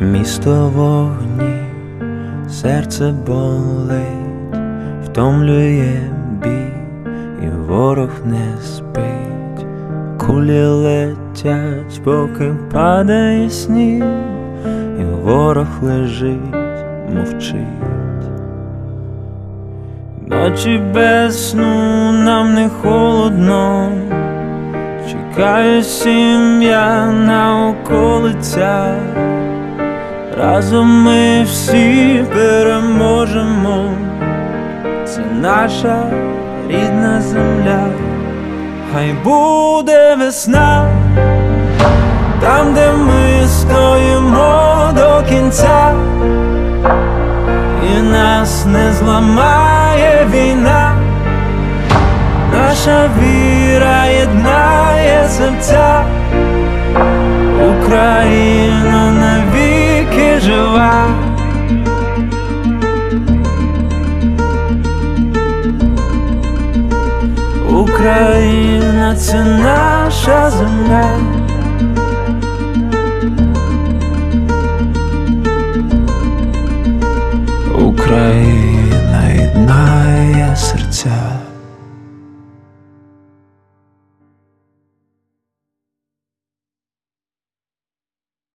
Місто вогні, серце болить, втомлює бій, і ворог не спить. Кулі летять, поки падає сніг, і ворог лежить, мовчить. Ночі без сну, нам не холодно, чекає сім'я на околицях. Разом ми всі переможемо, це наша рідна земля. Хай буде весна, там, де ми стоїмо до кінця, і нас не зламає війна. Наша віра єднає серця, Україна навіки жива. Україна — це наша земля. Україна єднає серця.